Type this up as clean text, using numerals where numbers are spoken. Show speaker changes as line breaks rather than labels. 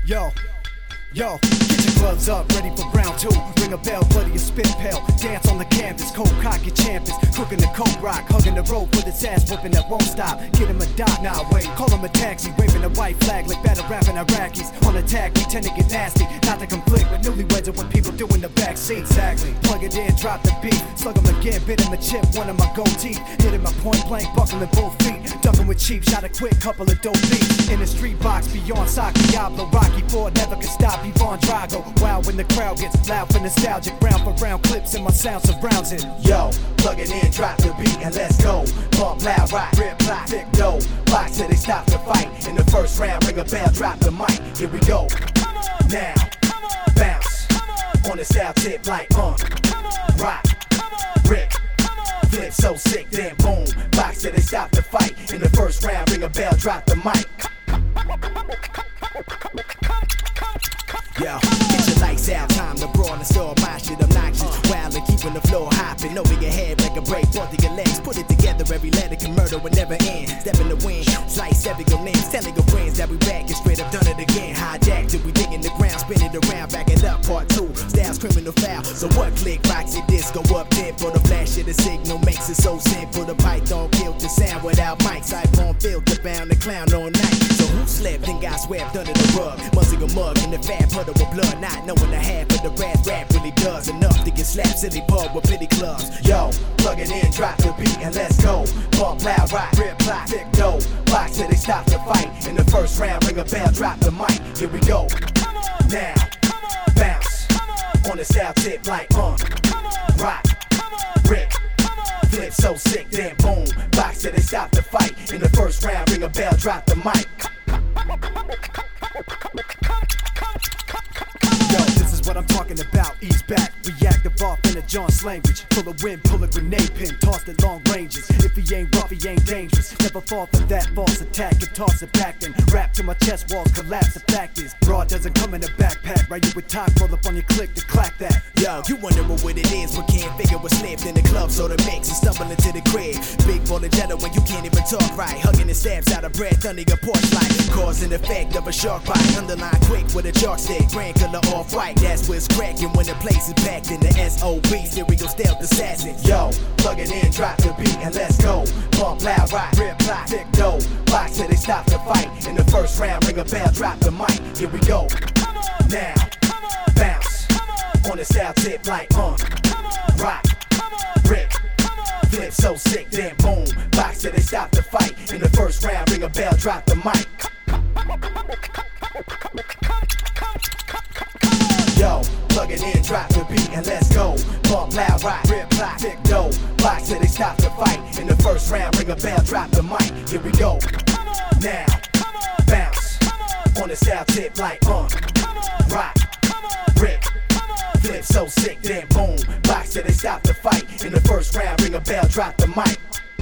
Yo, yo, get your gloves up, ready for round two. Ring a bell, buddy, a spit pail. Dance on the canvas, cold cock your champions. Cooking the coke rock, hugging the rope with its ass whooping that won't stop. Get him a dot, nah wait, call him a taxi. Waving a white flag like battle rapping Iraqis. On attack, we tend to get nasty. Not to conflict with newlyweds or what people do in the backseat. Exactly, plug it in, drop the beat. Slug him again, bit him a chip, one of my gold teeth. Hit him a point blank, buckling both feet. Ducking with cheap, shot a quick couple of dope beats. In the street box, beyond sock, Diablo, Rocky Ford, never can stop, Yvonne Drago. Wow, when the crowd gets loud for nostalgic. Round for round clips and my sound surrounds it.
Yo, plug it in, drop the beat and let's go. Bump loud, rock, rip, block, thick dough. Box till they stop the fight. In the first round, ring a bell, drop the mic. Here we go. Now, bounce. On the style tip like rock, rip. Flip so sick, then boom. Box till they stop the fight. In the first round, ring a bell, drop the mic. Yo, get your lights out, time to brawl and store my shit obnoxious. Wild and keeping the floor hopping. Over your head like a break, both of your legs. Put it together, every letter can murder will never end. Step in the wind, slice every your names. Telling your friends that we back and straight up done it again. Hijacked it, we digging the ground, spin it around, back it up, part two. Styles criminal foul, so what click, box it, disco up, then for the flash of the signal makes it so simple. The python killed the sound without mics. iPhone filter bound the clown all night. So who slept and got swept under the rug? Muzzing a mug in the fat puddle with blood, not knowing the half of the rap really does enough to get slapped silly pub with pity clubs. Yo, plug it in, drop the beat and let's go. Bump loud, rock, rip, block, thick dough. Box till they stop the fight. In the first round, ring a bell, drop the mic. Here we go. Now, bounce. On the style tip like rock, rip. Flip so sick, then boom. Box till they stop the fight. In the first round, ring a bell, drop the mic.
Yo, this is what I'm talking about. Ease back, reactive off in a John's language. Pull a wind, pull a grenade pin, tossed at long ranges. If he ain't rough, he ain't dangerous. Never fall for that false attack and toss it back then. Rap till my chest walls collapse. The fact is, broad doesn't come in a backpack. Right, you with time, roll up on your click to clack that.
Yo, you wondering what it is, but can't figure what's slipped in the club, so the mix and stumble into the crib. Big ballin' jello when you can't even talk right. Hugging the stabs out of breath under your porch light. Cause an effect of a shark bite. Underline quick with a chalk stick. Grand color off white. That's what's cracking when the place is packed in the SOB. Serial stealth assassin. Yo, plug it in, drop the beat and let's go. Bump loud, rock, rip, block, thick dough. Box till they stop the fight. In the first round, ring a bell, drop the mic. Here we go. Now, bounce. On the style tip like rock, rip. Flip so sick, then boom. Box till they stop the fight. In the first round, ring a bell, drop the mic. Yo, plug it in, drop the beat and let's go. Bump loud, rock, rip, block, thick dough. Box till they stop the fight. In the first round, ring a bell, drop the mic. Here we go. Now, bounce. On the style tip like rock, rip. Flip so sick, then boom. Box till they stop the fight. In the first round, ring a bell, drop the mic.